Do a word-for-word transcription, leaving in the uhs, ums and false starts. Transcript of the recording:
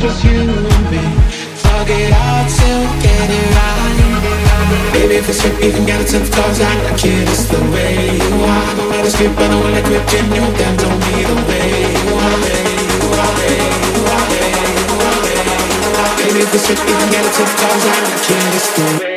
just you and me. Fuck it all to get it right. Baby, if it's trip, you can get it to the cause I like it, it's the way you are. No matter skip, I don't wanna quit, you know that don't be the way you are. You are, you are, you are, you are. Baby, if it's trip, you can get it to the cause I like it, it's the way.